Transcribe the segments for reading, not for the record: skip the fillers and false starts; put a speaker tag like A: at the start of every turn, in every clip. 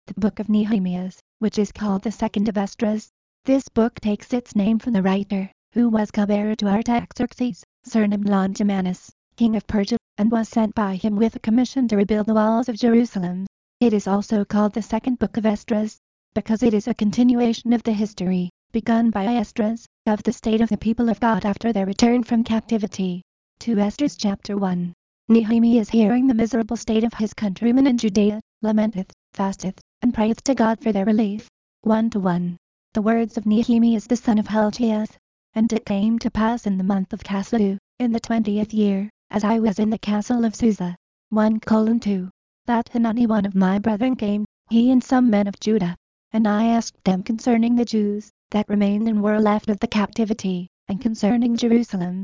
A: the book of Nehemiah, which is called the second of Esdras. This book takes its name from the writer, who was cupbearer to Artaxerxes, surnamed Longimanus, king of Persia, and was sent by him with a commission to rebuild the walls of Jerusalem. It is also called the second book of Esdras, because it is a continuation of the history, begun by Esdras, of the state of the people of God after their return from captivity. 2 Esdras chapter 1. Nehemiah, hearing the miserable state of his countrymen in Judea, lamenteth, fasteth, and prayeth to God for their relief. 1:1. The words of Nehemiah the son of Hilkiah. And it came to pass in the month of Caslu, in the 20th year, as I was in the castle of Susa. 1:2. That Hanani one of my brethren came, he and some men of Judah. And I asked them concerning the Jews that remained and were left of the captivity, and concerning Jerusalem.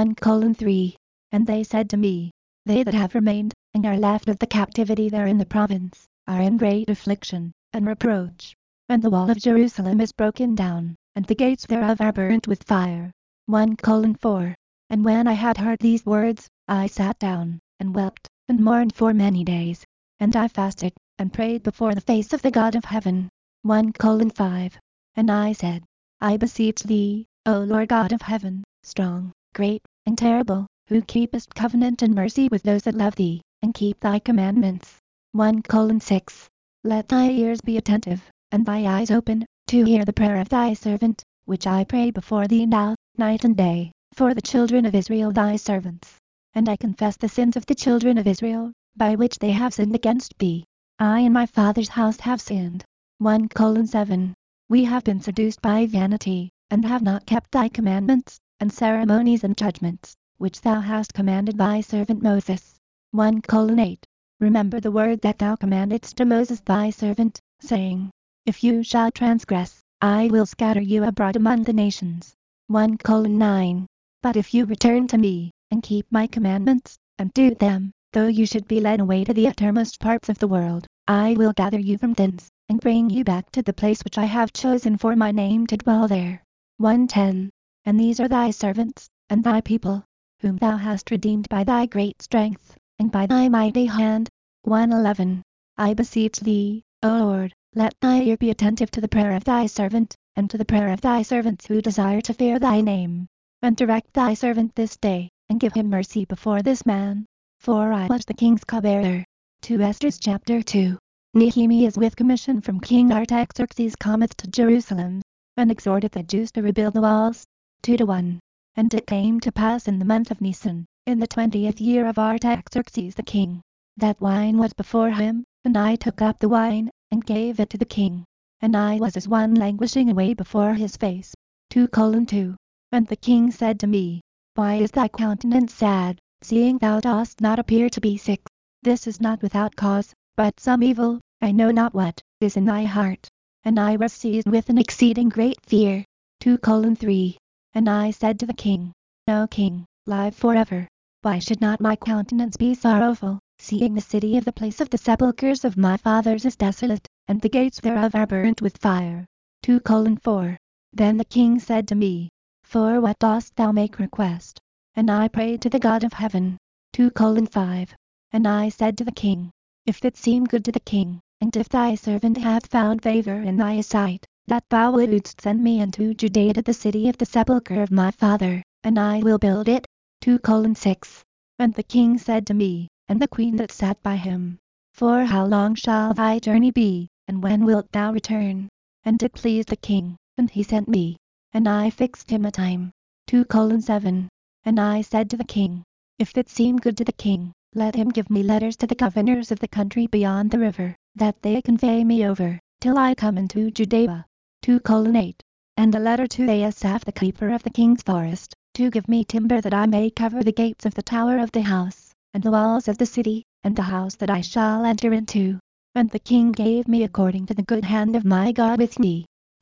A: 1:3. And they said to me, they that have remained, and are left of the captivity there in the province, are in great affliction, and reproach. And the wall of Jerusalem is broken down, and the gates thereof are burnt with fire. 1:4. And when I had heard these words, I sat down, and wept, and mourned for many days. And I fasted, and prayed before the face of the God of heaven. 1:5. And I said, I beseech thee, O Lord God of heaven, strong, great, and terrible, who keepest covenant and mercy with those that love thee, and keep thy commandments. 1:6. Let thy ears be attentive, and thy eyes open, to hear the prayer of thy servant, which I pray before thee now, night and day, for the children of Israel thy servants. And I confess the sins of the children of Israel, by which they have sinned against thee. I and my father's house have sinned. 1:7. We have been seduced by vanity, and have not kept thy commandments, and ceremonies and judgments, which thou hast commanded thy servant Moses. 1:8. Remember the word that thou commandedst to Moses thy servant, saying, if you shall transgress, I will scatter you abroad among the nations. 1:9. But if you return to me, and keep my commandments, and do them, though you should be led away to the uttermost parts of the world, I will gather you from thence, and bring you back to the place which I have chosen for my name to dwell there. 1:10. And these are thy servants, and thy people, whom thou hast redeemed by thy great strength, and by thy mighty hand. 1:11. I beseech thee, O Lord, let thy ear be attentive to the prayer of thy servant, and to the prayer of thy servants who desire to fear thy name. And direct thy servant this day, and give him mercy before this man. For I was the king's cupbearer. 2 Esdras chapter 2. Nehemiah with commission from King Artaxerxes cometh to Jerusalem, and exhorteth the Jews to rebuild the walls. 2:1. And it came to pass in the month of Nisan, in the 20th year of Artaxerxes the king, that wine was before him, and I took up the wine, and gave it to the king. And I was as one languishing away before his face. 2:2. And the king said to me, why is thy countenance sad, seeing thou dost not appear to be sick? This is not without cause, but some evil, I know not what, is in thy heart. And I was seized with an exceeding great fear. 2:3. And I said to the king, O king, live forever. Why should not my countenance be sorrowful, seeing the city of the place of the sepulchres of my fathers is desolate, and the gates thereof are burnt with fire? 2:4. Then the king said to me, for what dost thou make request? And I prayed to the God of heaven. 2:5. And I said to the king, if it seem good to the king, and if thy servant hath found favor in thy sight, that thou wouldst send me into Judea to the city of the sepulchre of my father, and I will build it. 2:6. And the king said to me, and the queen that sat by him, for how long shall thy journey be, and when wilt thou return? And it pleased the king, and he sent me, and I fixed him a time. 2:7. And I said to the king, if it seem good to the king, let him give me letters to the governors of the country beyond the river, that they convey me over, till I come into Judea. 2:8. And a letter to Asaph the keeper of the king's forest, to give me timber that I may cover the gates of the tower of the house, and the walls of the city, and the house that I shall enter into. And the king gave me according to the good hand of my God with me.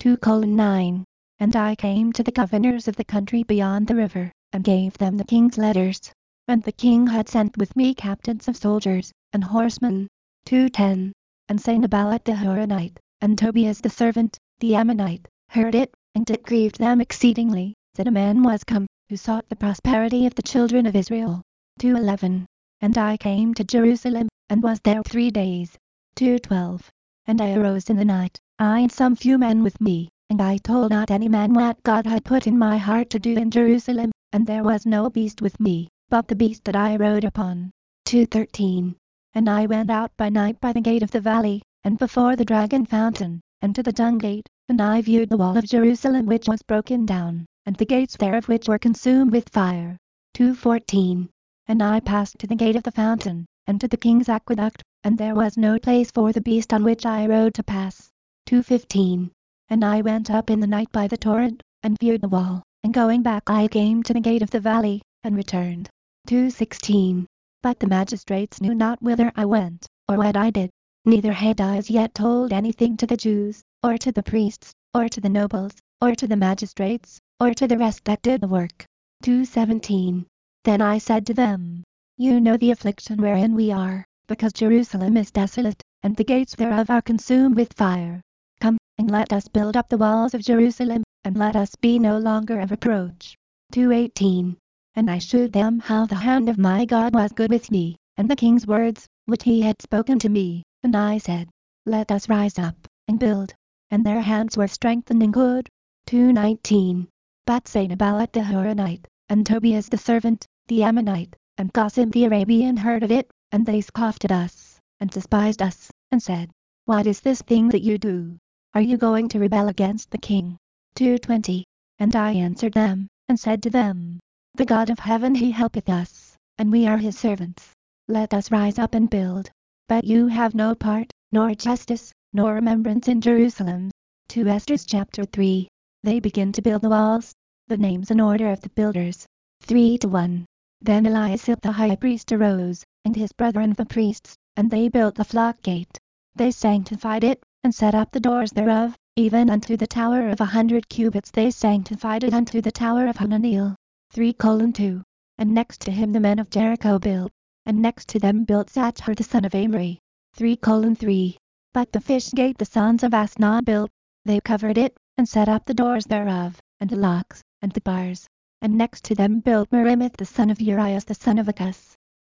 A: 2:9. And I came to the governors of the country beyond the river, and gave them the king's letters. And the king had sent with me captains of soldiers, and horsemen. 2:10. And Sanballat the Horonite, and Tobias the servant, the Ammonite, heard it, and it grieved them exceedingly, that a man was come, who sought the prosperity of the children of Israel. 2:11. And I came to Jerusalem, and was there 3 days. 2:12. And I arose in the night, I and some few men with me, and I told not any man what God had put in my heart to do in Jerusalem, and there was no beast with me, but the beast that I rode upon. 2:13. And I went out by night by the gate of the valley, and before the dragon fountain, and to the dung gate, and I viewed the wall of Jerusalem which was broken down, and the gates thereof which were consumed with fire. 2:14. And I passed to the gate of the fountain, and to the king's aqueduct, and there was no place for the beast on which I rode to pass. 2:15. And I went up in the night by the torrent, and viewed the wall, and going back I came to the gate of the valley, and returned. 2:16. But the magistrates knew not whither I went, or what I did, neither had I as yet told anything to the Jews, or to the priests, or to the nobles, or to the magistrates, or to the rest that did the work. 2:17. Then I said to them, You know the affliction wherein we are, because Jerusalem is desolate, and the gates thereof are consumed with fire. Come, and let us build up the walls of Jerusalem, and let us be no longer a reproach. 2:18. And I shewed them how the hand of my God was good with me, and the king's words, which he had spoken to me, and I said, Let us rise up, and build. And their hands were strengthened in good. 2:19. But Sanballat the Horonite, and Tobias the servant, the Ammonite, and Gesem the Arabian heard of it, and they scoffed at us, and despised us, and said, What is this thing that you do? Are you going to rebel against the king? 2:20. And I answered them, and said to them, The God of heaven he helpeth us, and we are his servants. Let us rise up and build. But you have no part, nor justice, nor remembrance in Jerusalem. 2 Esther chapter 3. They begin to build the walls. The names and order of the builders. 3:1. Then Eliashib the high priest arose, and his brethren the priests, and they built the flock gate. They sanctified it, and set up the doors thereof, even unto the tower of 100 cubits they sanctified it unto the tower of Hananeel. 3:2. And next to him the men of Jericho built, and next to them built Zachar the son of Amri. 3:3. But the fish gate the sons of Asnah built. They covered it, and set up the doors thereof, and the locks, and the bars. And next to them built Merimoth the son of Urias the son of Akaz.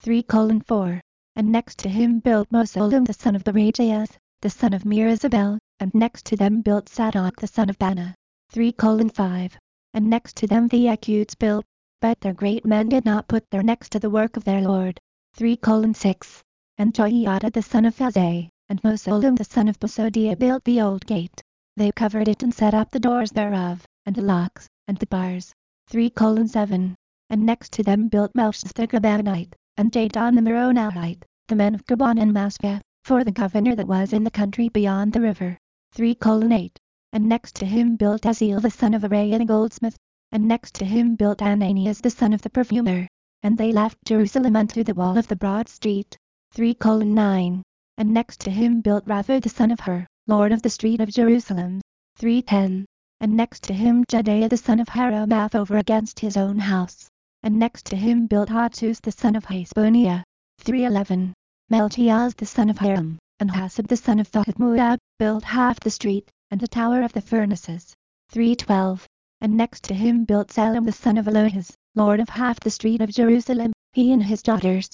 A: 3:4. And next to him built Mosolum the son of Berechias, the son of Merizabel, and next to them built Sadok the son of Bana. 3:5. And next to them the Achites built, but their great men did not put their necks to the work of their Lord. 3:6. And Joiada the son of Phazai, and Mosolum the son of Besodiah built the old gate. They covered it and set up the doors thereof, and the locks, and the bars. 3:7. And next to them built Melchus the Gabanite, and Jadon the Meronahite, the men of Gabon and Maspah, for the governor that was in the country beyond the river. 3:8. And next to him built Aziel the son of Araya the goldsmith, and next to him built Ananias the son of the perfumer. And they left Jerusalem unto the wall of the broad street. 3:9. And next to him built Rapha the son of Hur, lord of the street of Jerusalem. 3:10. And next to him Jedaiah the son of Haramath over against his own house. And next to him built Hattus the son of Hasboniah. 3:11. Melchiaz the son of Haram, and Hasab the son of Thohad built half the street, and the tower of the furnaces. 3:12. And next to him built Salem the son of Elohaz, lord of half the street of Jerusalem, he and his daughters.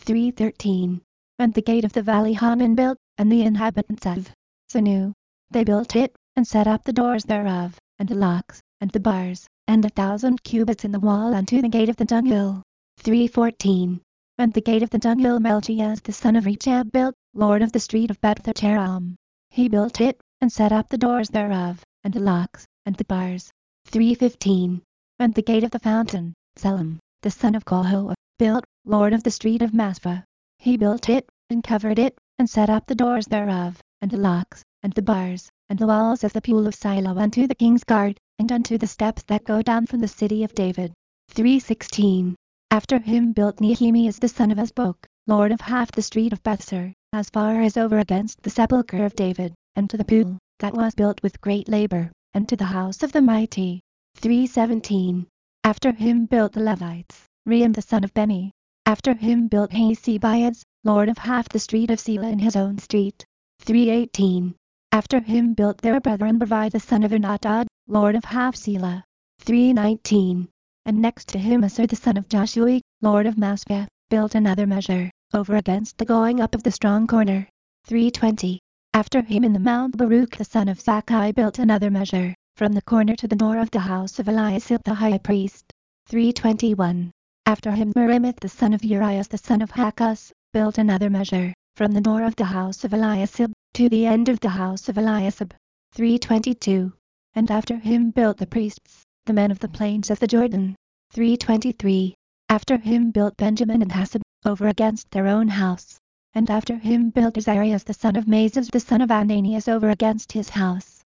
A: 3:13. And the gate of the valley Haman built, and the inhabitants of Sanu. They built it, and set up the doors thereof, and the locks, and the bars, and 1,000 cubits in the wall unto the gate of the dunghill. 3:14. And the gate of the dunghill Melchias the son of Rechab built, lord of the street of Beth-Cheram. He built it, and set up the doors thereof, and the locks, and the bars. 3:15. And the gate of the fountain, Selim, the son of Kohoa, built, lord of the street of Maspah. He built it, and covered it, and set up the doors thereof, and the locks, and the bars, and the walls of the pool of Shiloh unto the king's guard, and unto the steps that go down from the city of David. 3:16. After him built Nehemias the son of Azbok, lord of half the street of Bethsur, as far as over against the sepulchre of David, and to the pool, that was built with great labor, and to the house of the mighty. 3:17. After him built the Levites, Rehum the son of Beni. After him built Hassebias, lord of half the street of Selah in his own street. 3:18. After him built their brethren Bavai the son of Ernadad, lord of half Selah. 3:19. And next to him Assur the son of Joshua, lord of Maspah, built another measure, over against the going up of the strong corner. 3:20. After him in the mount Baruch the son of Zakkai built another measure, from the corner to the door of the house of Eliasib the high priest. 321. After him Merimith the son of Urias the son of Hakkus built another measure, from the door of the house of Eliasib, to the end of the house of Eliasib. 322. And after him built the priests, the men of the plains of the Jordan. 323. After him built Benjamin and Hasab, over against their own house. And after him built Azarias the son of Mazas the son of Ananias over against his house.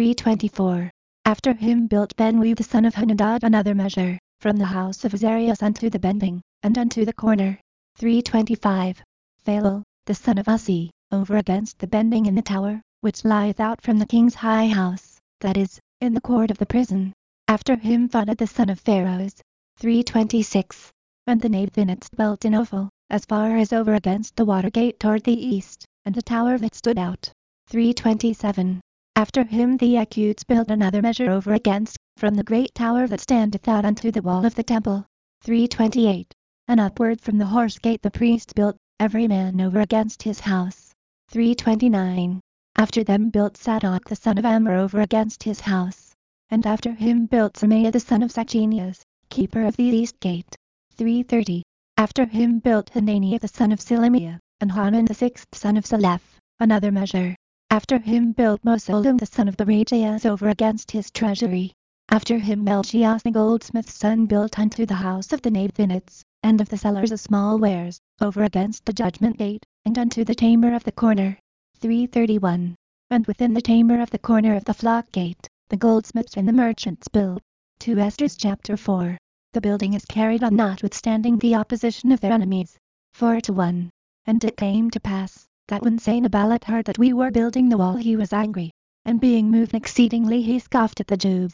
A: 324. After him built Benui the son of Henadad another measure, from the house of Azarias unto the bending, and unto the corner. 325. Phalel, the son of Ussi, over against the bending in the tower, which lieth out from the king's high house, that is, in the court of the prison. After him Phanah the son of Pharoahs. 326. And the Nathanites dwelt in Ophel, as far as over against the water gate toward the east, and a tower that stood out. 327. After him the Achites built another measure over against, from the great tower that standeth out unto the wall of the temple. 328. And upward from the horse gate the priests built, every man over against his house. 329. After them built Zadok the son of Amr over against his house. And after him built Semaiah the son of Sachenias, keeper of the east gate. 330. After him built Hananiah the son of Silemiah, and Hanan the sixth son of Saleph, another measure. After him built Mosullam the son of Berechias over against his treasury. After him Melchias the goldsmith's son built unto the house of the Nathanites, and of the sellers of small wares, over against the judgment gate, and unto the chamber of the corner. 331. And within the chamber of the corner of the flock gate, the goldsmiths and the merchants built. 2 Esdras chapter 4. The building is carried on notwithstanding the opposition of their enemies. 4-1. And it came to pass, that when Sanballat heard that we were building the wall he was angry, and being moved exceedingly he scoffed at the Jews.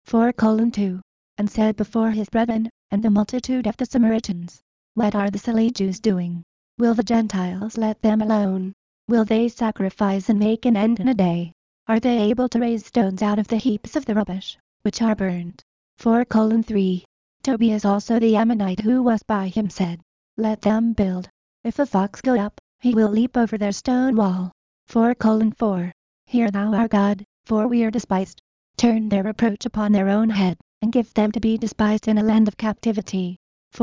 A: 4:2. And said before his brethren, and the multitude of the Samaritans, what are the silly Jews doing? Will the Gentiles let them alone? Will they sacrifice and make an end in a day? Are they able to raise stones out of the heaps of the rubbish, which are burned? 4:3. Tobias also the Ammonite who was by him said, let them build. If a fox go up, he will leap over their stone wall. 4:4. Hear thou our God, for we are despised. Turn their reproach upon their own head, and give them to be despised in a land of captivity.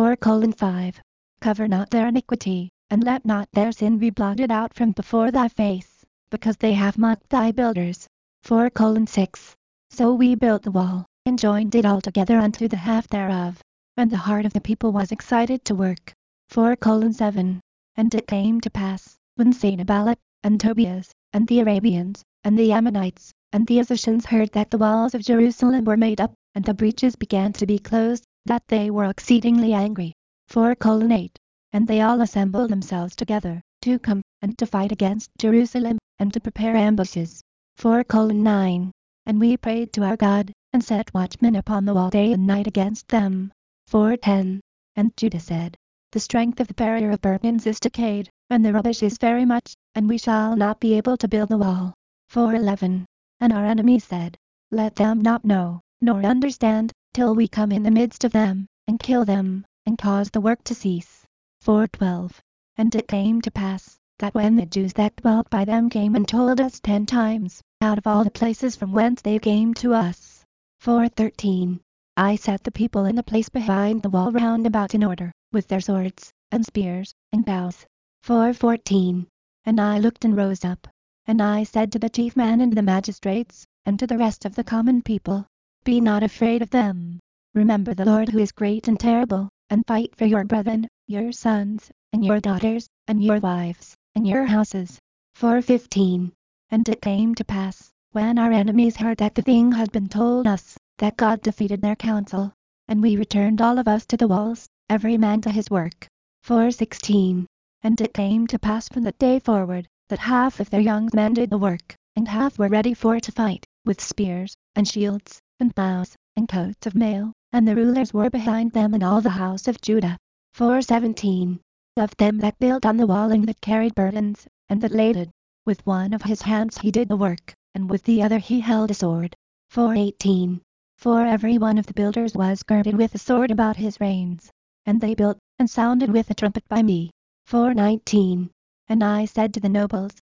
A: 4:5. Cover not their iniquity, and let not their sin be blotted out from before thy face, because they have mocked thy builders. 4:6. So we built the wall, and joined it all together unto the half thereof. And the heart of the people was excited to work. 4:7. And it came to pass, when Sanballat, and Tobias, and the Arabians, and the Ammonites, and the Assyrians heard that the walls of Jerusalem were made up, and the breaches began to be closed, that they were exceedingly angry. 4:8. And they all assembled themselves together, to come, and to fight against Jerusalem, and to prepare ambushes. 4:9. And we prayed to our God, and set watchmen upon the wall day and night against them. 4:10. And Judah said, the strength of the barrier of burdens is decayed, and the rubbish is very much, and we shall not be able to build the wall. 4:11. And our enemies said, let them not know, nor understand, till we come in the midst of them, and kill them, and cause the work to cease. 4:12. And it came to pass, that when the Jews that dwelt by them came and told us 10 times, out of all the places from whence they came to us. 4:13. I set the people in the place behind the wall round about in order, with their swords, and spears, and bows. 4:14. And I looked and rose up. And I said to the chief man and the magistrates, and to the rest of the common people, be not afraid of them. Remember the Lord who is great and terrible, and fight for your brethren, your sons, and your daughters, and your wives, and your houses. 4:15. And it came to pass, when our enemies heard that the thing had been told us, that God defeated their counsel, and we returned all of us to the walls, every man to his work. 4:16. And it came to pass from that day forward, that half of their young men did the work, and half were ready for to fight, with spears, and shields, and bows, and coats of mail, and the rulers were behind them in all the house of Judah. 4:17. Of them that built on the wall and that carried burdens, and that laded, with one of his hands he did the work, and with the other he held a sword. 4:18. For every one of the builders was girded with a sword about his reins. And they built, and sounded with a trumpet by me. 4:19. And I said to the nobles,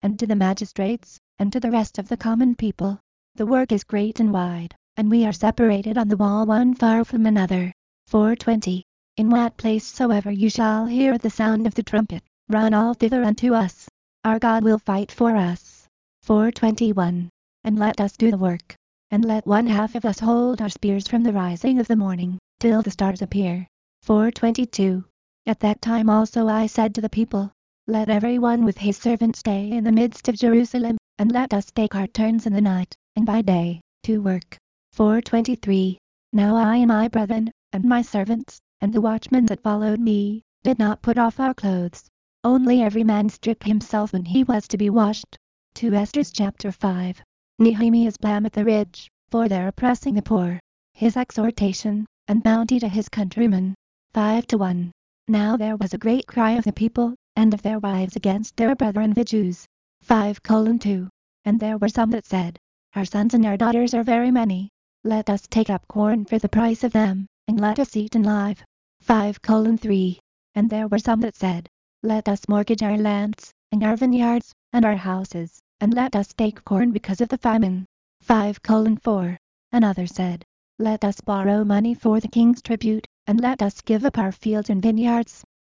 A: and to the magistrates, and to the rest of the common people. The work is great and wide, and we are separated on the wall one far from another. 4:20. In what place soever you shall hear the sound of the trumpet, run all thither unto us. Our God will fight for us. 4:21. And let us do the work, and let one half of us hold our spears from the rising of the morning, till the stars appear. 4:22. At that time also I said to the people, let every one with his servant stay in the midst of Jerusalem, and let us take our turns in the night, and by day, to work. 4:23. Now I and my brethren, and my servants, and the watchmen that followed me, did not put off our clothes. Only every man stripped himself when he was to be washed. 2 Esther chapter 5. Nehemiah's blame at the rich, for their oppressing the poor. His exhortation, and bounty to his countrymen. 5:1. Now there was a great cry of the people, and of their wives against their brethren the Jews. 5:2. And there were some that said, our sons and our daughters are very many. Let us take up corn for the price of them, and let us eat and live. 5:3. And there were some that said, let us mortgage our lands, and our vineyards, and our houses, and let us take corn because of the famine. 5:4. And others said, let us borrow money for the king's tribute, and let us give up our fields and vineyards.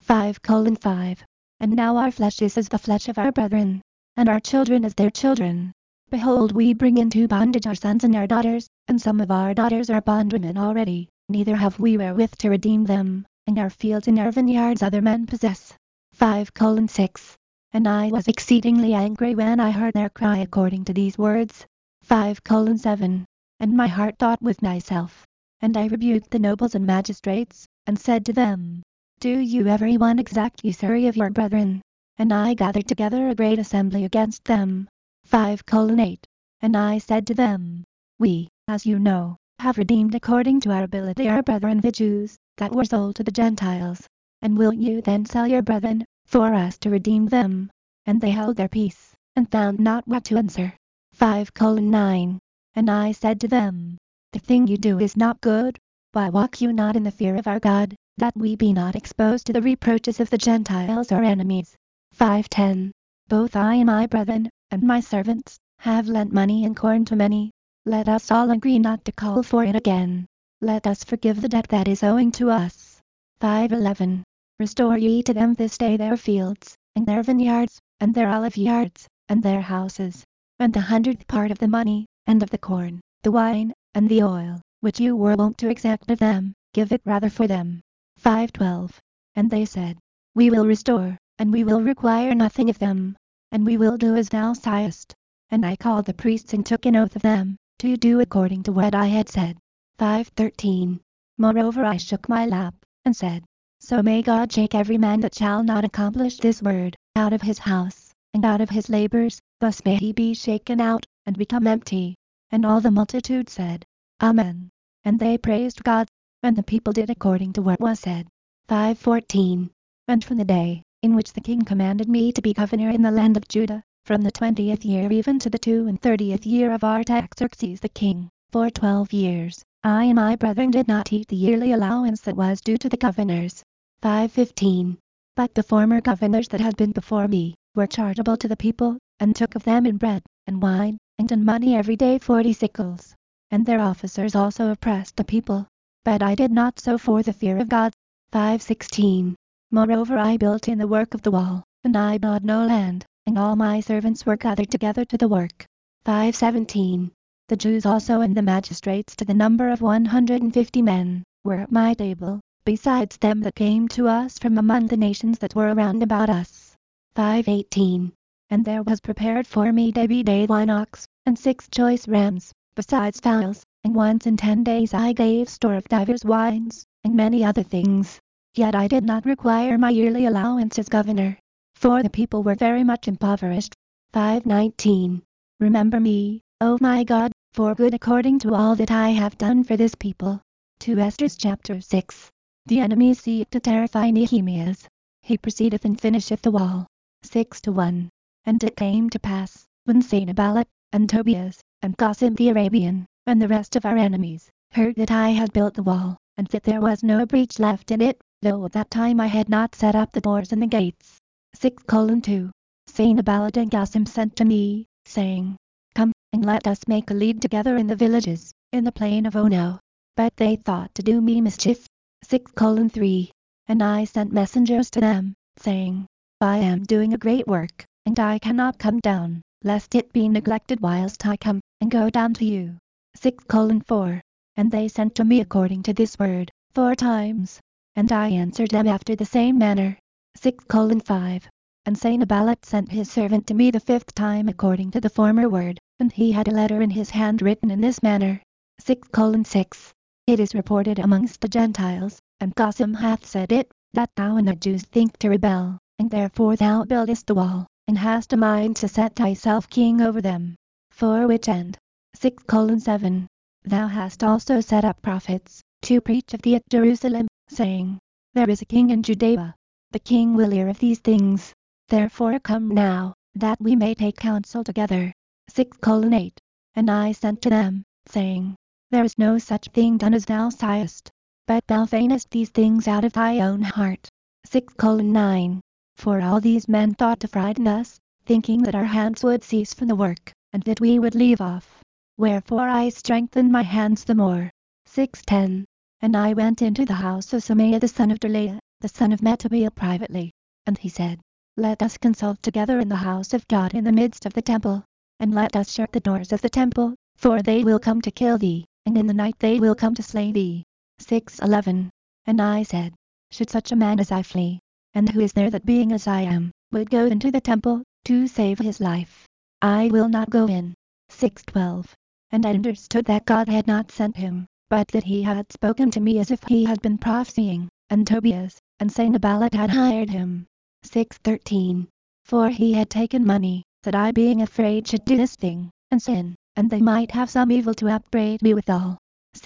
A: 5:5. And now our flesh is as the flesh of our brethren, and our children as their children. Behold, we bring into bondage our sons and our daughters, and some of our daughters are bondwomen already, neither have we wherewith to redeem them, and our fields and our vineyards other men possess. 5:6. And I was exceedingly angry when I heard their cry according to these words. 5:7. And my heart thought with myself, and I rebuked the nobles and magistrates, and said to them, do you every one exact usury of your brethren? And I gathered together a great assembly against them. 5:8. And I said to them, we, as you know, have redeemed according to our ability our brethren the Jews, that were sold to the Gentiles. And will you then sell your brethren, for us to redeem them? And they held their peace, and found not what to answer. 5:9. And I said to them, the thing you do is not good. Why walk you not in the fear of our God, that we be not exposed to the reproaches of the Gentiles our enemies? 5:10. Both I and my brethren, and my servants, have lent money and corn to many. Let us all agree not to call for it again. Let us forgive the debt that is owing to us. 5:11. Restore ye to them this day their fields, and their vineyards, and their olive yards, and their houses, and the 100th part of the money, and of the corn, the wine, and the oil, which you were wont to exact of them, give it rather for them. 5:12. And they said, we will restore, and we will require nothing of them, and we will do as thou sayest. And I called the priests and took an oath of them, to do according to what I had said. 5:13. Moreover I shook my lap, and said, so may God shake every man that shall not accomplish this word, out of his house, and out of his labors, thus may he be shaken out, and become empty. And all the multitude said, Amen. And they praised God, and the people did according to what was said. 5:14. And from the day, in which the king commanded me to be governor in the land of Judah, from the 20th year even to the 32nd year of Artaxerxes the king, for 12 years, I and my brethren did not eat the yearly allowance that was due to the governors. 5:15. But the former governors that had been before me, were charitable to the people, and took of them in bread, and wine, and in money every day 40 sickles. And their officers also oppressed the people. But I did not so for the fear of God. 5:16. Moreover I built in the work of the wall, and I bought no land, and all my servants were gathered together to the work. 5:17. The Jews also and the magistrates to the number of 150 men, were at my table, besides them that came to us from among the nations that were around about us. 5:18. And there was prepared for me day one ox, and 6 choice rams, besides fowls, and once in 10 days I gave store of divers wines, and many other things. Yet I did not require my yearly allowance as governor, for the people were very much impoverished. 5:19. Remember me, O my God, for good according to all that I have done for this people. 2 Esther chapter 6. The enemies seek to terrify Nehemias. He proceedeth and finisheth the wall. 6:1. And it came to pass, when Sanballat, and Tobias, and Gesem the Arabian, and the rest of our enemies, heard that I had built the wall, and that there was no breach left in it, though at that time I had not set up the doors and the gates. 6:2. Sanballat and Gesem sent to me, saying, Come, and let us make a league together in the villages, in the plain of Ono. But they thought to do me mischief. 6:3. And I sent messengers to them, saying, I am doing a great work, and I cannot come down, lest it be neglected whilst I come, and go down to you. 6:4. And they sent to me according to this word, 4 times. And I answered them after the same manner. 6:5. And Sanballat sent his servant to me the 5th time according to the former word, and he had a letter in his hand written in this manner. 6:6. It is reported amongst the Gentiles, and Gesem hath said it, that thou and the Jews think to rebel, and therefore thou buildest the wall, and hast a mind to set thyself king over them. For which end. 6:7. Thou hast also set up prophets, to preach of thee at Jerusalem, saying, There is a king in Judea. The king will hear of these things. Therefore come now, that we may take counsel together. 6:8. And I sent to them, saying, There is no such thing done as thou sayest, but thou feignest these things out of thy own heart. 6:9. For all these men thought to frighten us, thinking that our hands would cease from the work, and that we would leave off. Wherefore I strengthened my hands the more. 6:10. And I went into the house of Shemaiah the son of Delaiah, the son of Metabiel privately. And he said, Let us consult together in the house of God in the midst of the temple, and let us shut the doors of the temple, for they will come to kill thee, and in the night they will come to slay thee. 6:11. And I said, Should such a man as I flee? And who is there that being as I am, would go into the temple, to save his life? I will not go in. 6:12. And I understood that God had not sent him, but that he had spoken to me as if he had been prophesying, and Tobias, and Sanballat had hired him. 6:13. For he had taken money, that I being afraid should do this thing, and sin, and they might have some evil to upbraid me withal.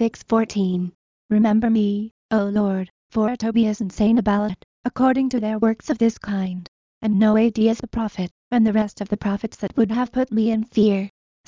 A: 6:14. Remember me, O Lord, for Tobias and Sanballat, according to their works of this kind, and Noadias the prophet, and the rest of the prophets that would have put me in fear.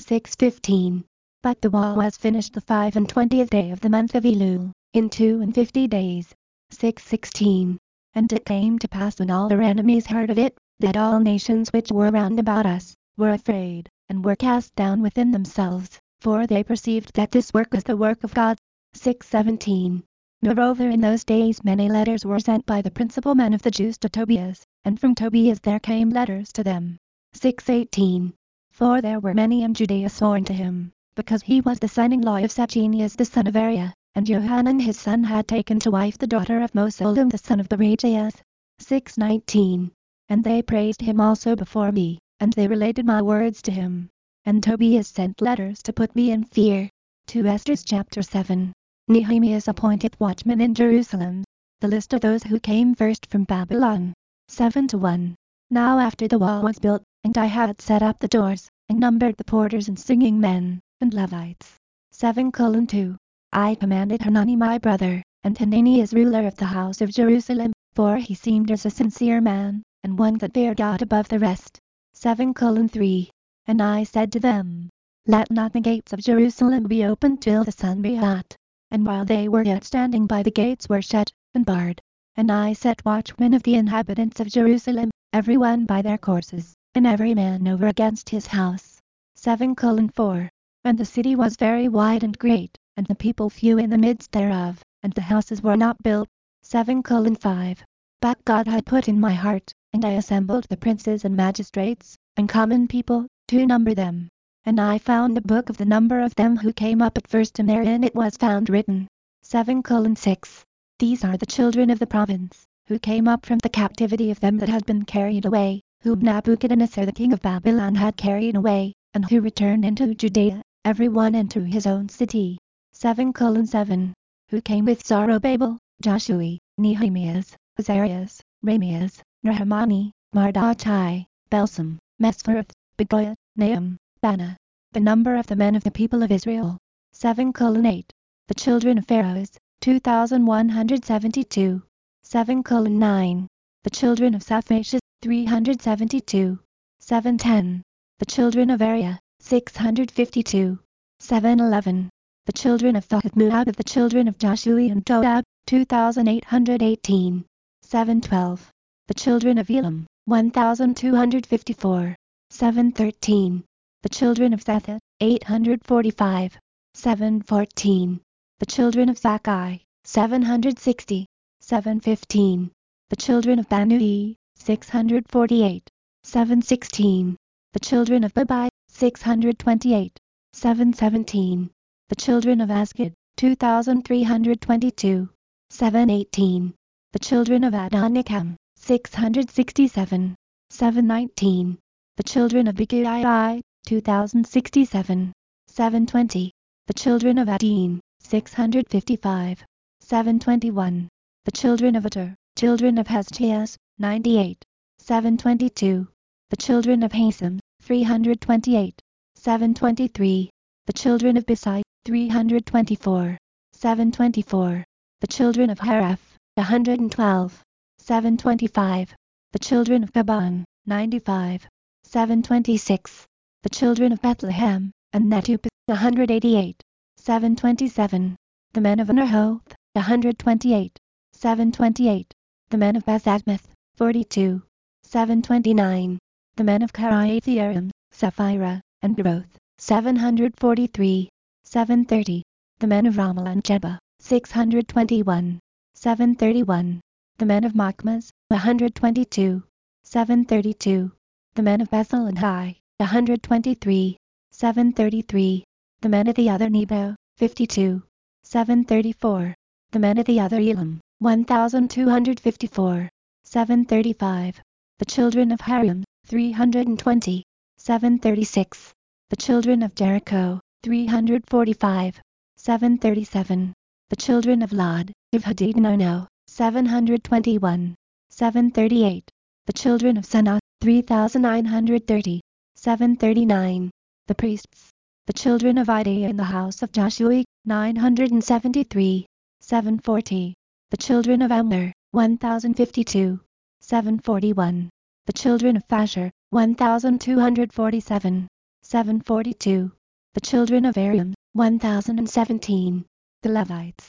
A: 6:15. But the wall was finished the 25th day of the month of Elul, in 52 days. 6:16. And it came to pass when all our enemies heard of it, that all nations which were round about us, were afraid, and were cast down within themselves, for they perceived that this work was the work of God. 6:17. Moreover in those days many letters were sent by the principal men of the Jews to Tobias, and from Tobias there came letters to them. 6:18. For there were many in Judea sworn to him, because he was the son-in-law of Shechanias the son of Ariah, and Johanan his son had taken to wife the daughter of Mosullam the son of Berechias. 6:19. And they praised him also before me, and they related my words to him. And Tobias sent letters to put me in fear. 2 Esdras chapter 7. Nehemiah's appointed watchman in Jerusalem. The list of those who came first from Babylon. 7:1. Now after the wall was built, and I had set up the doors, and numbered the porters and singing men, and Levites. 7:2. I commanded Hanani my brother, and Hanani is ruler of the house of Jerusalem, for he seemed as a sincere man, and one that feared God above the rest. 7:3. And I said to them, Let not the gates of Jerusalem be opened till the sun be hot. And while they were yet standing by the gates were shut, and barred. And I set watchmen of the inhabitants of Jerusalem, every one by their courses, and every man over against his house. 7:4. And the city was very wide and great, and the people few in the midst thereof, and the houses were not built. 7:5. But God had put in my heart, and I assembled the princes and magistrates, and common people, to number them. And I found a book of the number of them who came up at first, and therein it was found written. 7:6. These are the children of the province, who came up from the captivity of them that had been carried away, whom Nebuchadnezzar the king of Babylon had carried away, and who returned into Judea, every one into his own city. 7:7. Who came with Zorobabel, Joshua, Nehemias, Azarias, Ramias, Nahamani, Mardochai, Belsam, Mespherath, Begoiah, Nahum, Bana. The number of the men of the people of Israel. 7:8. The children of Pharaoh, 2,172. 7:9. The children of Saphmasheth, 372. 7:10. The children of Ariah, 652. 7:11. The children of Thohathmu out of the children of Joshua and Joab, 2,818. 7:12. The children of Elam, 1254. 713. The children of Zetha, 845. 714. The children of Zakkai, 760. 715. The children of Banui, 648. 716. The children of Babai, 628. 717. The children of Asgad, 2322. 718. The children of Adonikam, 667. 719. The children of Bikii, 2067. 720. The children of Adin, 655. 721. The children of Ater, children of Hezchias, 98. 722. The children of Hasem, 328. 723. The children of Bisai, 324. 724. The children of Haraph, 112. 725. The children of Gaban, 95. 726. The children of Bethlehem, and Netupah, 188. 727. The men of Nerhoth, 128. 728. The men of Bethazmath, 42. 729. The men of Kiriathaim, Sapphira, and Beroth, 743. 730. The men of Ramal and Jeba, 621. 731. The men of Machmas, 122. 732. The men of Bethel and Hai, 123. 733. The men of the other Nebo, 52. 734. The men of the other Elam, 1254. 735. The children of Harim, 320. 736. The children of Jericho, 345. 737. The children of Lod, of Hadidnono, 721. 738. The children of Senah, 3930. 739. The priests. The children of Ida in the house of Joshua, 973. 740. The children of Amner, 1052. 741. The children of Fasher, 1247. 742. The children of Aram, 1017. The Levites.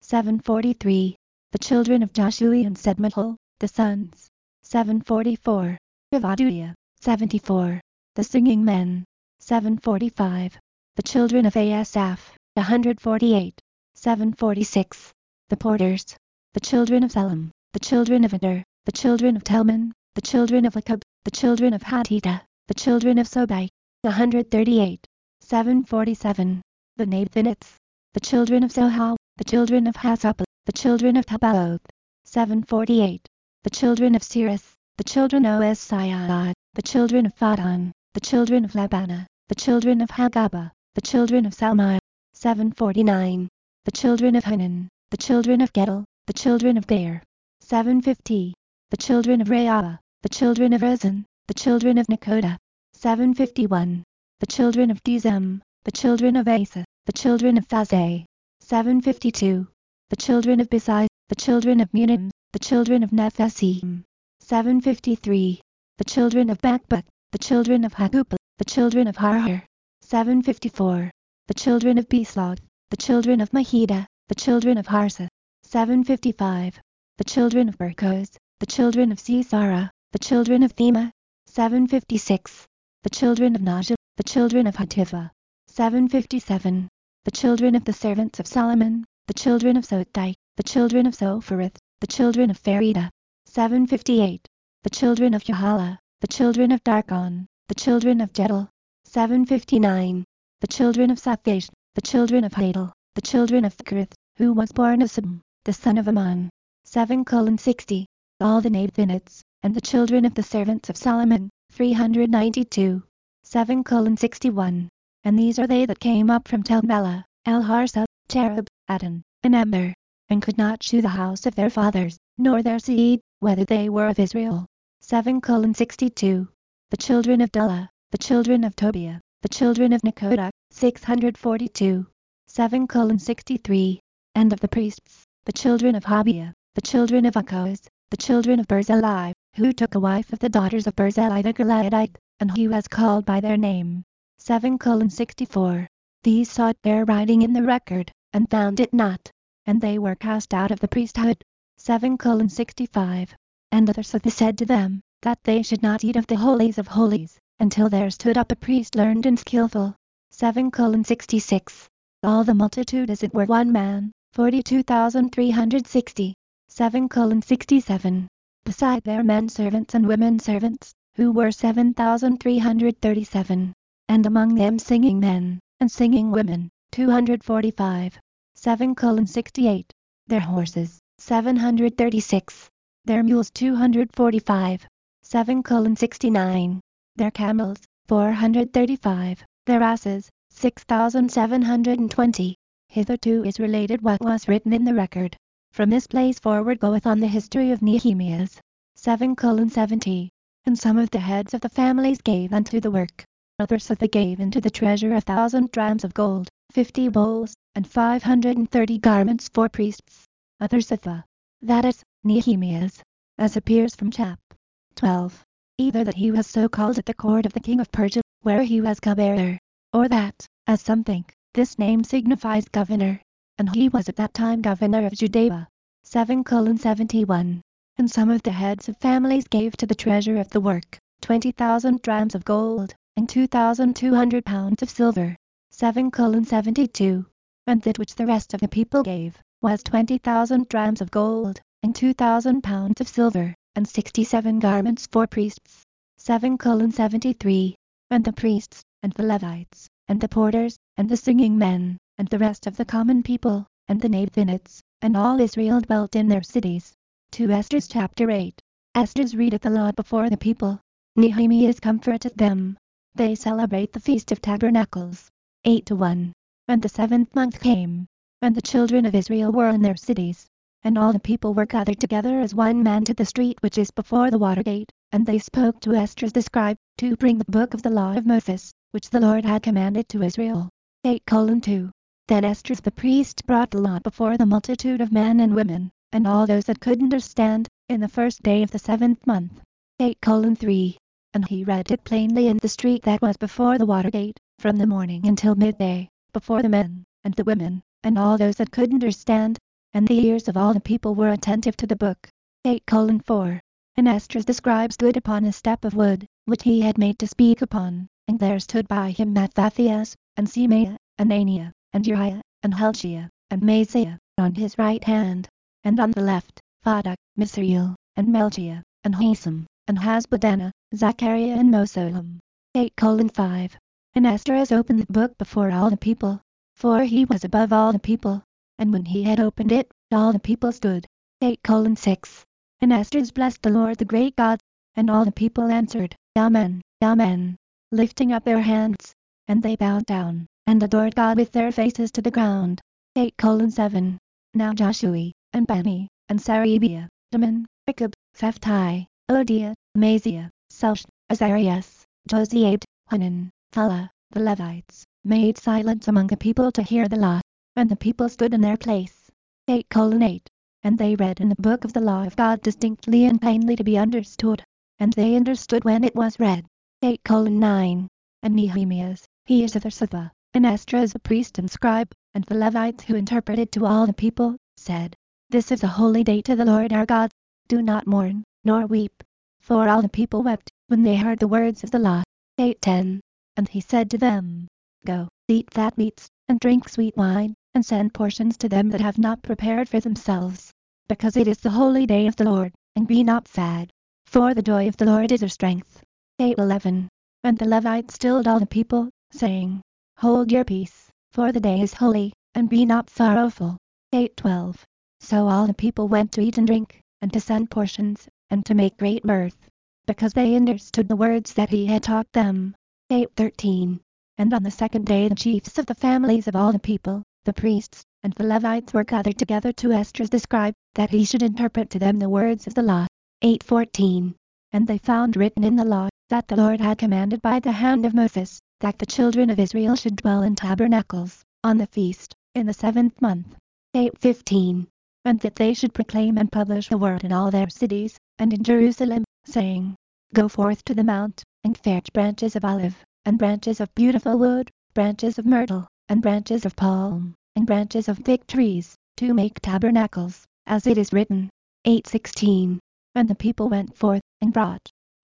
A: 743. The children of Joshua and Sedmahal, the sons. 744. Of Aduiah, 74. The singing men. 745. The children of Asaph, 148. 746. The porters. The children of Selim, the children of Ader, the children of Telman, the children of Akab, the children of Hatita, the children of Sobai, 138. 747. The Nathanites. The children of Sohal, the children of Hasapah, the children of Tabaoth, 748. The children of Sirus, the children of Esiah, the children of Phadan, the children of Labana, the children of Hagaba, the children of Salmai, 749. The children of Hanan, the children of Gedal, the children of Beer, 750. The children of Reabah, the children of Rezin, the children of Nakoda, 751. The children of Dizem, the children of Asa, the children of Thazah, 752. The children of Bisai, the children of Munim, the children of Nethasim, 753. The children of Bakbuk, the children of Hagupah, the children of Harhar, 754. The children of Beslog, the children of Mahida, the children of Harsa, 755. The children of Berkos, the children of Sisara, the children of Thema, 756. The children of Najib, the children of Hatifa, 757. The children of the servants of Solomon, the children of Sotai, the children of Sopharith, the children of Farida, 758. The children of Jahala, the children of Darkon, the children of Jedel, 759. The children of Saphish, the children of Hadel, the children of Thkrith, who was born of Sam, the son of Ammon, 7:60. All the Nathanites, and the children of the servants of Solomon, 392. 7:61. And these are they that came up from Tel Melah, El-Harsa, Cherub, Adon, and Ember, and could not shew the house of their fathers, nor their seed, whether they were of Israel. 7:62. The children of Dela, the children of Tobiah, the children of Nakoda, 642. 7:63. And of the priests, the children of Habiah, the children of Akkoz, the children of Barzillai, who took a wife of the daughters of Barzillai the Gileadite, and he was called by their name. 7:64. These sought their writing in the record, and found it not, and they were cast out of the priesthood. 7:65. And the Sathah said to them, that they should not eat of the holies of holies, until there stood up a priest learned and skillful. 7:66. All the multitude as it were one man, 42,360. 7:67. Beside their men servants and women servants, who were 7,337. And among them singing men, and singing women, 245. 7:68. Their horses, 736. Their mules 245. 7:69. Their camels, 435. Their asses, 6,720. Hitherto is related what was written in the record. From this place forward goeth on the history of Nehemias. 7:70. And some of the heads of the families gave unto the work. Others of the gave into the treasure 1,000 drams of gold, 50 bowls, and 530 garments for priests. Others of that is, Nehemias, as appears from chap. 12. Either that he was so called at the court of the king of Persia, where he was cupbearer, or that, as some think, this name signifies governor, and he was at that time governor of Judea. 7:71. And some of the heads of families gave to the treasure of the work, 20,000 drams of gold, and 2,200 pounds of silver. 7:72. And that which the rest of the people gave, was 20,000 drams of gold, and 2,000 pounds of silver, and 67 garments for priests. 7:73. And the priests, and the Levites, and the porters, and the singing men, and the rest of the common people, and the Nathanites, and all Israel dwelt in their cities. 2 Esther chapter 8. Esther readeth the law before the people. Nehemias comforteth them. They celebrate the Feast of Tabernacles. 8:1. And the 7th month came, and the children of Israel were in their cities, and all the people were gathered together as one man to the street which is before the water gate, and they spoke to Esdras the scribe, to bring the book of the law of Moses, which the Lord had commanded to Israel. 8:2. Then Esdras the priest brought the law before the multitude of men and women, and all those that could understand, in the first day of the 7th month. 8:3. And he read it plainly in the street that was before the water gate, from the morning until midday, before the men, and the women, and all those that could understand, and the ears of all the people were attentive to the book. 8:4. And Esdras the scribe stood upon a step of wood, which he had made to speak upon, and there stood by him Mattathias, and Semaiah, and Ananiah, and Uriah, and Hilkiah, and Maaseiah, on his right hand, and on the left, Zadok, Misrael, and Melchiah, and Hasum, and Hasbadana, Zachariah, and Mosullam. 8:5. And Esdras opened the book before all the people, for he was above all the people, and when he had opened it, all the people stood. 8:6. And Esdras blessed the Lord the great God, and all the people answered, Amen, Amen, lifting up their hands, and they bowed down, and adored God with their faces to the ground. 8:7. Now Joshua, and Bani, and Sarebiah, Daman, Rechab, Shephtai, Odiah, Maaseiah, Selsh, Azarias, Josiab, Hanan, Phala, the Levites, made silence among the people to hear the law, and the people stood in their place. 8:8. And they read in the book of the law of God distinctly and plainly to be understood, and they understood when it was read. 8:9. And Nehemias, he is the Sitha, and Esdras the priest and scribe, and the Levites who interpreted to all the people, said, This is a holy day to the Lord our God. Do not mourn, nor weep. For all the people wept, when they heard the words of the law. 8:10. And he said to them, Go, eat fat meats, and drink sweet wine, and send portions to them that have not prepared for themselves. Because it is the holy day of the Lord, and be not sad. For the joy of the Lord is our strength. 8:11. And the Levites stilled all the people, saying, Hold your peace, for the day is holy, and be not sorrowful. 8:12. So all the people went to eat and drink, and to send portions, and to make great mirth, because they understood the words that he had taught them. 8:13. And on the second day the chiefs of the families of all the people, the priests, and the Levites were gathered together to Esdras the scribe, that he should interpret to them the words of the law. 8:14. And they found written in the law, that the Lord had commanded by the hand of Moses, that the children of Israel should dwell in tabernacles, on the feast, in the 7th month. 8:15. And that they should proclaim and publish the word in all their cities, and in Jerusalem, saying, Go forth to the mount, and fetch branches of olive, and branches of beautiful wood, branches of myrtle, and branches of palm, and branches of fig trees, to make tabernacles, as it is written. 8:16. And the people went forth, and brought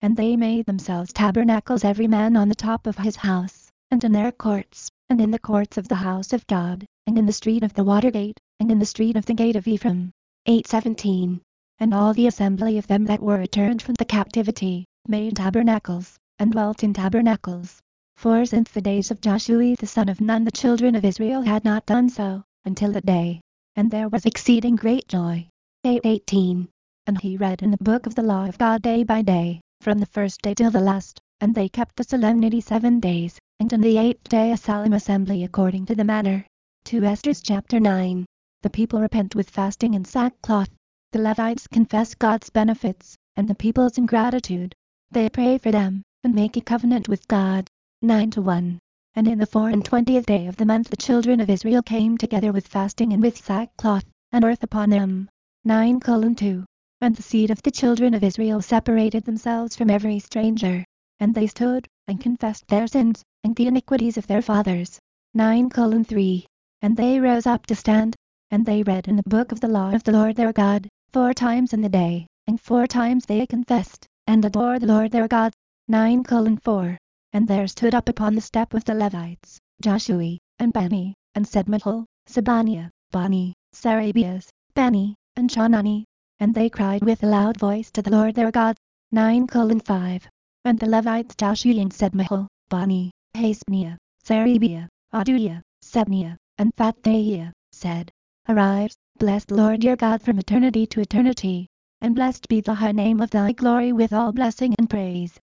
A: And they made themselves tabernacles every man on the top of his house, and in their courts, and in the courts of the house of God, and in the street of the water gate, and in the street of the gate of Ephraim. 8:17. And all the assembly of them that were returned from the captivity, made tabernacles, and dwelt in tabernacles. For since the days of Joshua the son of Nun the children of Israel had not done so, until that day. And there was exceeding great joy. 8:18. And he read in the book of the law of God day by day, from the first day till the last, and they kept the solemnity 7 days, and on the 8th day a solemn assembly according to the manner. 2 Esdras chapter 9. The people repent with fasting and sackcloth. The Levites confess God's benefits, and the people's ingratitude. They pray for them, and make a covenant with God. 9-1. And in the 24th day of the month the children of Israel came together with fasting and with sackcloth, and earth upon them. 9:2. And the seed of the children of Israel separated themselves from every stranger. And they stood, and confessed their sins, and the iniquities of their fathers. 9:3. And they rose up to stand, and they read in the book of the law of the Lord their God, 4 times in the day, and 4 times they confessed, and adored the Lord their God. 9:4. And there stood up upon the step of the Levites, Joshua, and Bani, and Sedmichal, Sabaniah, Bani, Sarabias, Bani, and Shonani. And they cried with a loud voice to the Lord their God. 9:5. And the Levites Joshua and Sedmichal, Bani, Hasbniah, Sarabiah, Aduiah, Sebniah, and Phattaiah, said, Arise, bless the Lord your God from eternity to eternity, and blessed be the high name of thy glory with all blessing and praise.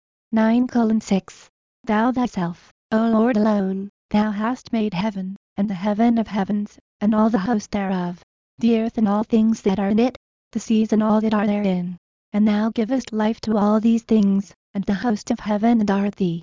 A: 9:6. Thou thyself, O Lord alone, thou hast made heaven, and the heaven of heavens, and all the host thereof, the earth and all things that are in it, the seas and all that are therein. And thou givest life to all these things, and the host of heaven adoreth thee.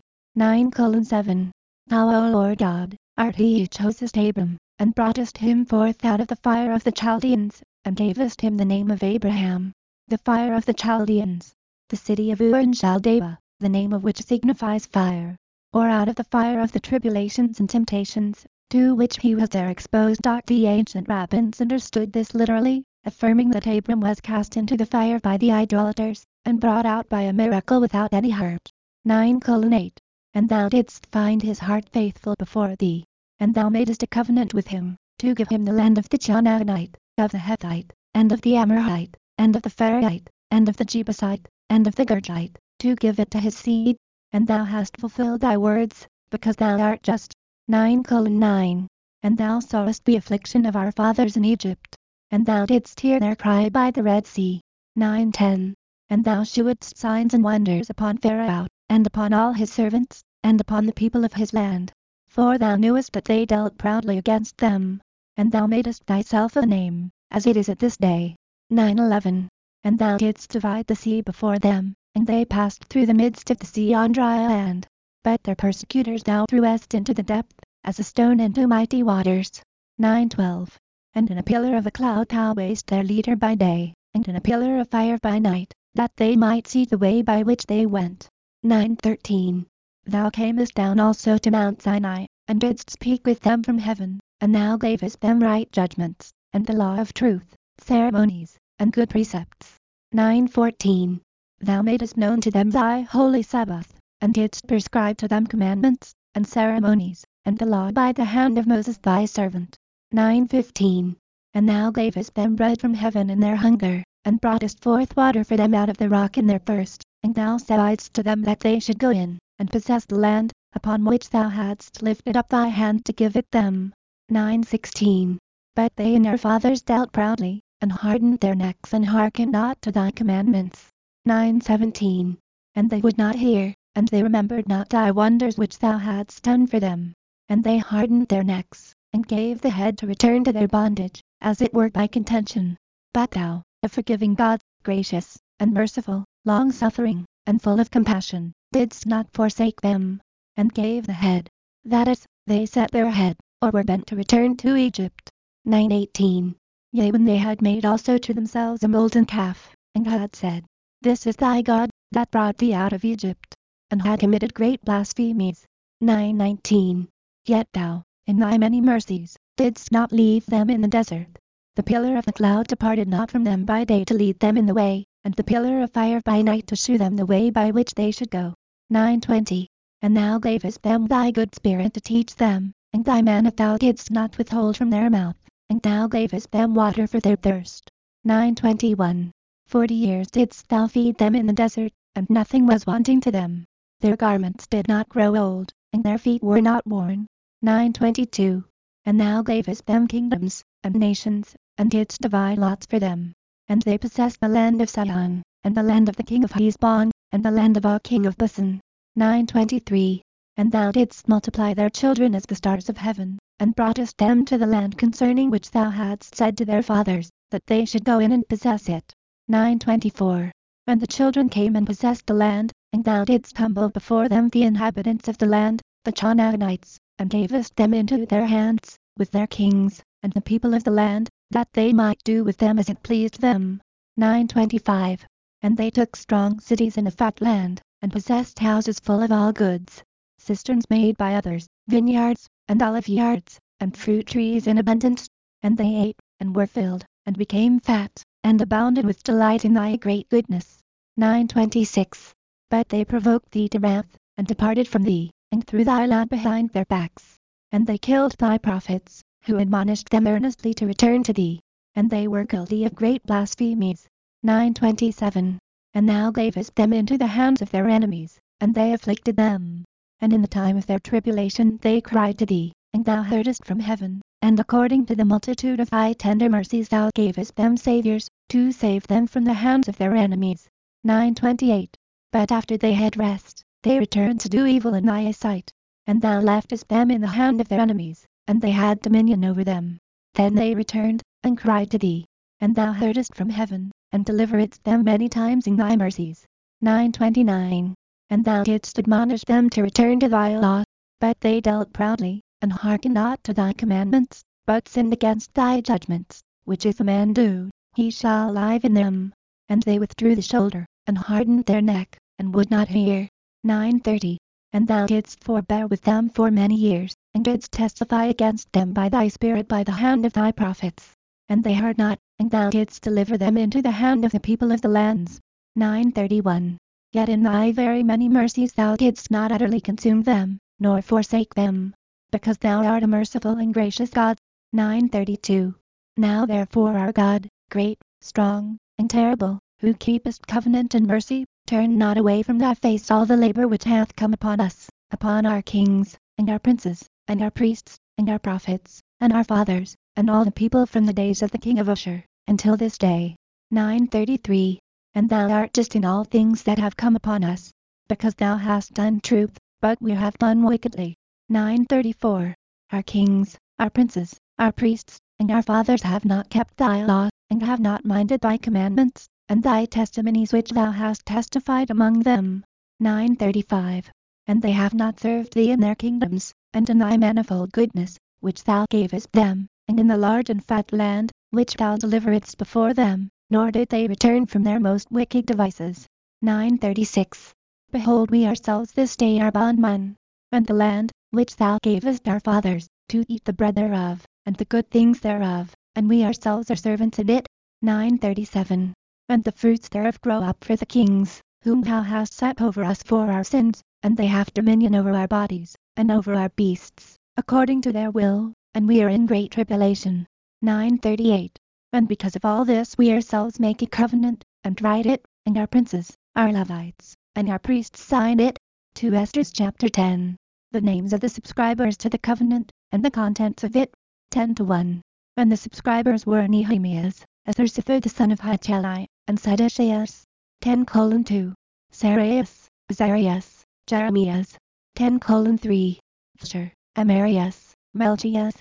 A: 9:7. Thou, O Lord God, art he who chosest Abram, and broughtest him forth out of the fire of the Chaldeans, and gavest him the name of Abraham. The fire of the Chaldeans, the city of Ur in Chaldea, the name of which signifies fire, or out of the fire of the tribulations and temptations, to which he was there exposed. The ancient rabbins understood this literally, affirming that Abram was cast into the fire by the idolaters, and brought out by a miracle without any hurt. 9:8. And thou didst find his heart faithful before thee, and thou madest a covenant with him, to give him the land of the Canaanite, of the Hethite, and of the Amorite, and of the Perizzite, and of the Jebusite, and of the Girgite, to give it to his seed. And thou hast fulfilled thy words, because thou art just. 9:9. And thou sawest the affliction of our fathers in Egypt, and thou didst hear their cry by the Red Sea. 9:10. And thou shewedst signs and wonders upon Pharaoh, and upon all his servants, and upon the people of his land. For thou knewest that they dealt proudly against them, and thou madest thyself a name, as it is at this day. 9:11. And thou didst divide the sea before them, and they passed through the midst of the sea on dry land. But their persecutors thou threwest into the depth, as a stone into mighty waters. 9:12. And in a pillar of a cloud thou wast their leader by day, and in a pillar of fire by night, that they might see the way by which they went. 9:13. Thou camest down also to Mount Sinai, and didst speak with them from heaven, and thou gavest them right judgments, and the law of truth, ceremonies, and good precepts. 9:14. Thou madest known to them thy holy Sabbath, and didst prescribe to them commandments, and ceremonies, and the law by the hand of Moses thy servant. 9:15. And thou gavest them bread from heaven in their hunger, and broughtest forth water for them out of the rock in their thirst, and thou saidst to them that they should go in, and possess the land, upon which thou hadst lifted up thy hand to give it them. 9:16. But they and their fathers dealt proudly, and hardened their necks and hearkened not to thy commandments. 9:17. And they would not hear, and they remembered not thy wonders which thou hadst done for them. And they hardened their necks, and gave the head to return to their bondage, as it were by contention. But thou, a forgiving God, gracious, and merciful, long-suffering, and full of compassion, didst not forsake them, and gave the head. That is, they set their head, or were bent to return to Egypt. 9:18. Yea, when they had made also to themselves a molten calf, and had said, This is thy God, that brought thee out of Egypt, and had committed great blasphemies. 9:19. Yet thou, in thy many mercies, didst not leave them in the desert. The pillar of the cloud departed not from them by day to lead them in the way, and the pillar of fire by night to shew them the way by which they should go. 9:20. And thou gavest them thy good spirit to teach them, and thy manna thou didst not withhold from their mouth, and thou gavest them water for their thirst. 9:21. 40 years didst thou feed them in the desert, and nothing was wanting to them. Their garments did not grow old, and their feet were not worn. 9:22. And thou gavest them kingdoms, and nations, and didst divide lots for them. And they possessed the land of Sihon, and the land of the king of Heshbon, and the land of Og king of Bashan. 9:23. And thou didst multiply their children as the stars of heaven, and broughtest them to the land concerning which thou hadst said to their fathers, that they should go in and possess it. 9:24. And the children came and possessed the land, and thou didst humble before them the inhabitants of the land, the Canaanites, and gavest them into their hands, with their kings, and the people of the land, that they might do with them as it pleased them. 9:25. And they took strong cities in a fat land, and possessed houses full of all goods, cisterns made by others, vineyards, and olive yards, and fruit trees in abundance. And they ate, and were filled, and became fat, and abounded with delight in thy great goodness. 9:26. But they provoked thee to wrath, and departed from thee, and threw thy lot behind their backs. And they killed thy prophets, who admonished them earnestly to return to thee. And they were guilty of great blasphemies. 9:27. And thou gavest them into the hands of their enemies, and they afflicted them. And in the time of their tribulation they cried to thee, and thou heardest from heaven, and according to the multitude of thy tender mercies thou gavest them saviors, to save them from the hands of their enemies. 9:28. But after they had rest, they returned to do evil in thy sight. And thou leftest them in the hand of their enemies, and they had dominion over them. Then they returned, and cried to thee, and thou heardest from heaven, and deliveredst them many times in thy mercies. 9:29. And thou didst admonish them to return to thy law. But they dealt proudly, and hearkened not to thy commandments, but sinned against thy judgments, which if a man do, he shall live in them. And they withdrew the shoulder, and hardened their neck, and would not hear. 9:30. And thou didst forbear with them for many years, and didst testify against them by thy Spirit by the hand of thy prophets. And they heard not, and thou didst deliver them into the hand of the people of the lands. 9:31. Yet in thy very many mercies thou didst not utterly consume them, nor forsake them, because thou art a merciful and gracious God. 9:32. Now therefore our God, great, strong, and terrible, who keepest covenant and mercy, turn not away from thy face all the labor which hath come upon us, upon our kings, and our princes, and our priests, and our prophets, and our fathers, and all the people from the days of the king of Ashur, until this day. 9:33. And thou art just in all things that have come upon us, because thou hast done truth, but we have done wickedly. 9:34. Our kings, our princes, our priests, and our fathers have not kept thy law, and have not minded thy commandments, and thy testimonies which thou hast testified among them. 9:35. And they have not served thee in their kingdoms, and in thy manifold goodness, which thou gavest them, and in the large and fat land, which thou deliveredst before them, nor did they return from their most wicked devices. 9:36. Behold, we ourselves this day are bondmen, and the land, which thou gavest our fathers, to eat the bread thereof, and the good things thereof, and we ourselves are servants in it. 9:37. And the fruits thereof grow up for the kings, whom thou hast set over us for our sins, and they have dominion over our bodies, and over our beasts, according to their will, and we are in great tribulation. 9:38. And because of all this we ourselves make a covenant, and write it, and our princes, our Levites, and our priests sign it. 2 Esther chapter 10. The names of the subscribers to the covenant, and the contents of it. 10:1. And the subscribers were Nehemias, Esarsaphir the son of Hachelai, and Sedecius. 10:2. Sarius, Azarias, Jeremias. 10:3. Fisher, Amarias, Melchias.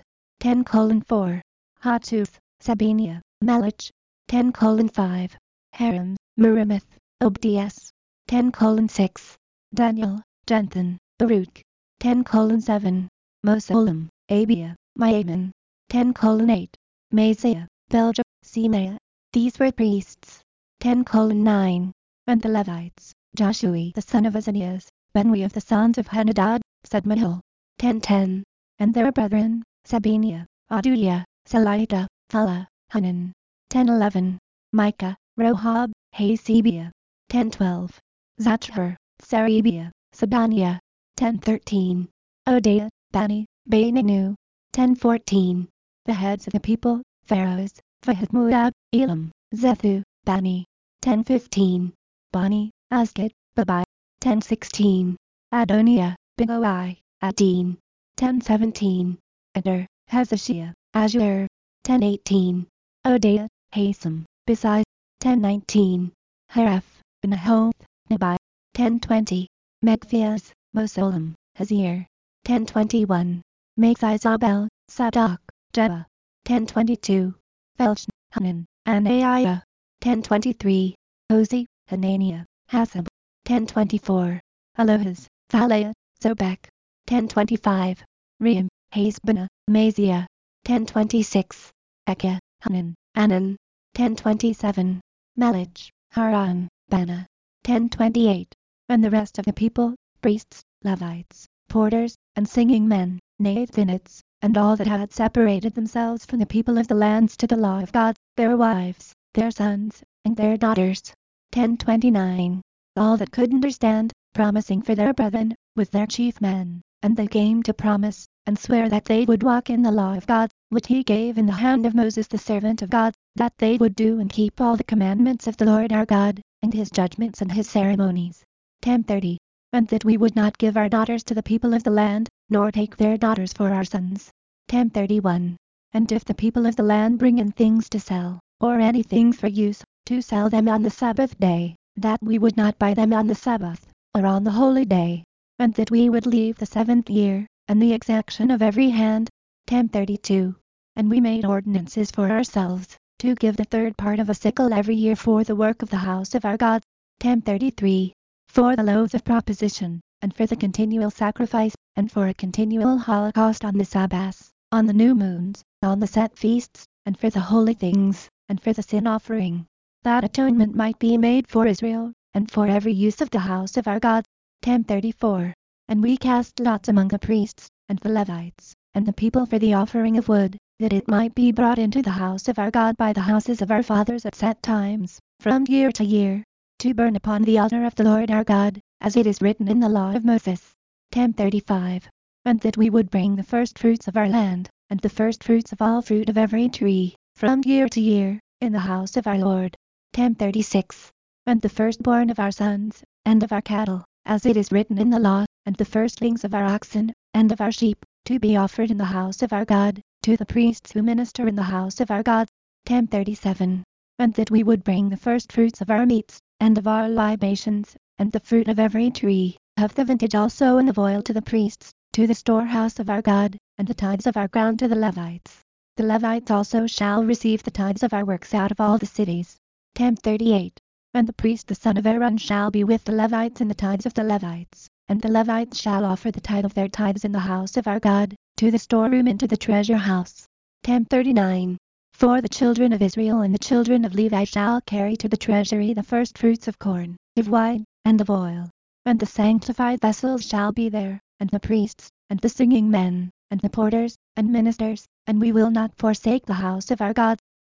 A: 10:4. Hattuth, Sabiniah, Melech. 10:5. Haram, Merimeth, Obdias. 10:6. Daniel, Jenthan, Baruch. 10:7. Mosolem, Abia, Myamin. 10:8. Masiah, Belja, Semaiah. These were priests. 10:9. And the Levites, Joshua the son of Azanias, Benui of the sons of Henadad, Sedmahil. 10:10. And their brethren, Sabiniah, Aduiah, Selita, Phala, Hanan. 10:11. Micah, Rohab, Hasebia. 10:12. Zachar, Sarebia, Sabaniah. 10:13. Odea, Bani, Beninu. 10:14. The heads of the people, pharaohs, Fahad-Moab, Elam, Zethu, Bani. 10:15. Bani, Asgad, Babai. 10:16. Adoniah, Bigoi, Adin. 10:17. Eder, Hezeshiah, Azur. 10:18. Odea, Hasem, Besai. 10:19. Hareph, Nahoth, Nabai. 10:20. Megphias, Mosolam, Hazir. 10:21. Megzizabel, Sadok, Jeba. 10:22. Felch, Hanan, Anaiah. 10:23. Hosea, Hananiah, Hasab. 10:24. Alohaz, Thaliah, Zobek. 10:25. Ream, Hasbana, Mazia. 10:26. Ekah, Hanan, Anan. 10:27. Melech, Haran, Bana. 10:28. And the rest of the people, priests, Levites, porters, and singing men, Nathanites, and all that had separated themselves from the people of the lands to the law of God, their wives, their sons, and their daughters. 10:29. All that could understand, promising for their brethren, with their chief men, and they came to promise, and swear that they would walk in the law of God, which he gave in the hand of Moses the servant of God, that they would do and keep all the commandments of the Lord our God, and his judgments and his ceremonies. 10:30. And that we would not give our daughters to the people of the land, nor take their daughters for our sons. 10:31. And if the people of the land bring in things to sell, or any things for use, to sell them on the Sabbath day, that we would not buy them on the Sabbath, or on the holy day, and that we would leave the 7th year, and the exaction of every hand. 10:32. And we made ordinances for ourselves, to give the 3rd part of a sickle every year for the work of the house of our God. 10:33. For the loaves of proposition, and for the continual sacrifice, and for a continual holocaust on the Sabbaths, on the new moons, on the set feasts, and for the holy things, and for the sin offering, that atonement might be made for Israel, and for every use of the house of our God. 10:34. And we cast lots among the priests, and the Levites, and the people for the offering of wood, that it might be brought into the house of our God by the houses of our fathers at set times, from year to year, to burn upon the altar of the Lord our God, as it is written in the law of Moses. 10:35. And that we would bring the first fruits of our land, and the first fruits of all fruit of every tree, from year to year, in the house of our Lord. 10:36. And the firstborn of our sons, and of our cattle, as it is written in the law, and the firstlings of our oxen, and of our sheep, to be offered in the house of our God, to the priests who minister in the house of our God. 10:37. And that we would bring the first fruits of our meats, and of our libations, and the fruit of every tree, of the vintage also and of oil to the priests, to the storehouse of our God, and the tithes of our ground to the Levites. The Levites also shall receive the tithes of our works out of all the cities. 10:38. And the priest the son of Aaron shall be with the Levites in the tithes of the Levites, and the Levites shall offer the tithe of their tithes in the house of our God, to the storeroom into the treasure house. 10:39. For the children of Israel and the children of Levi shall carry to the treasury the first fruits of corn, of wine, and of oil. And the sanctified vessels shall be there, and the priests, and the singing men, and the porters, and ministers, and we will not forsake the house of our God.